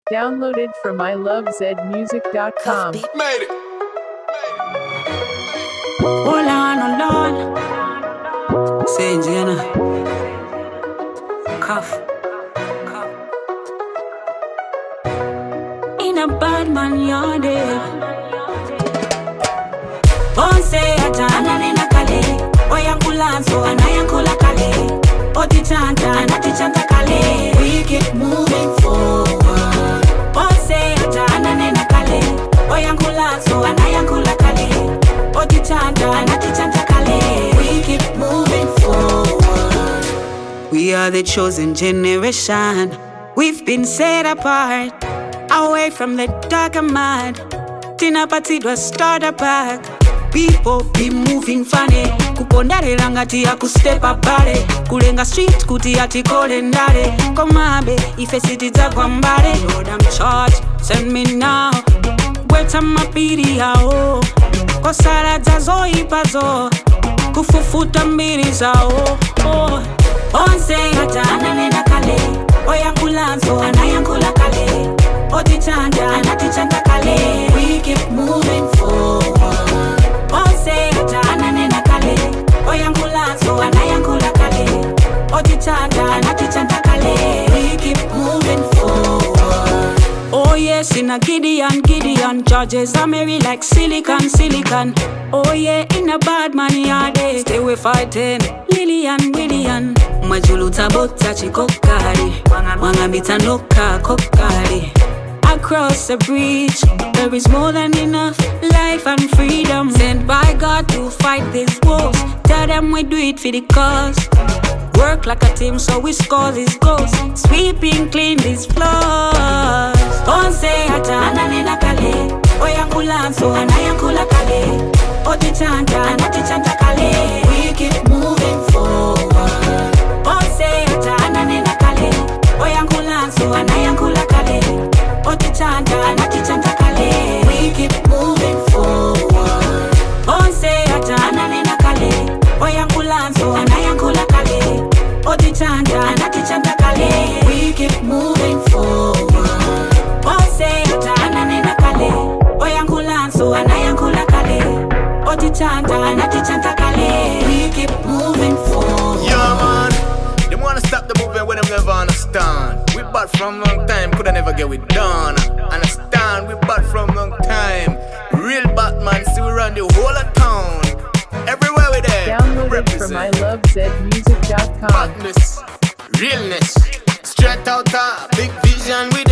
Downloaded from ilovezmusic.com. Made it. Hold on. Say Jenna. Cuff. In a bad man yard. Onse atana nena kale. Oyankulanso anayankula kale. Otichanta anatichanta kale. We keep moving forward. Onse atana nena kale. Oyankulanso anayankula kale. Otichanta anatichanta kale. We keep moving forward. We are the chosen generation. We've been set apart, away from the dark and mad. Tina patidwa starter pack. People be moving funny. Kupondare langati ya kustep apare. Kulenga street kuti ati kole ndare. Komabe ife city za kwambare. Lord I'm charged, send me now. Weta mapiri yao. Kosara zazo ipazo. Kufufuta mbiri zao. Onse hata ananena kale. Oyankulanso anayankula kale. Otichanta anatichanta kale. We keep moving forward. Onse hata ananena kale. Oyankulanso anayankula kale. Otichanta anatichanta kale. We keep moving forward. Oh yes, in a Gideon judges are merry like silicon. Oh yeah, in a bad man yard, stay we fighting. Willian Majulu tabota chikokari. Mangambita noka kokari. Across the bridge, there is more than enough life and freedom. Sent by God to fight these wars. Tell them we do it for the cause. Work like a team so we score these goals. Sweeping clean these floors. Onse hata ananena kale. Oyankulanso anayankula kale. Otichanta anatichanta kale. We keep moving forward. Onse hata ananena kale. Oyankulanso anayankula kale. Otichanta anatichanta kale. We keep moving forward. Onse hata ananena kale. Oyankulanso anayankula kale. Otichanta anatichanta kale. We keep moving forward. Onse hata ananena kale. Oyankulanso anayankula kale. Otichanta anatichanta kale. We keep moving forward. Yeah, man. Them wanna stop the movement when them never understand. We bought from long time, coulda never get it done. Understand? We bought from long time. Real Batman, see we run the whole of town. Everywhere we there. Downloaded from ilovezmusic.com. Badness, realness, straight out big vision with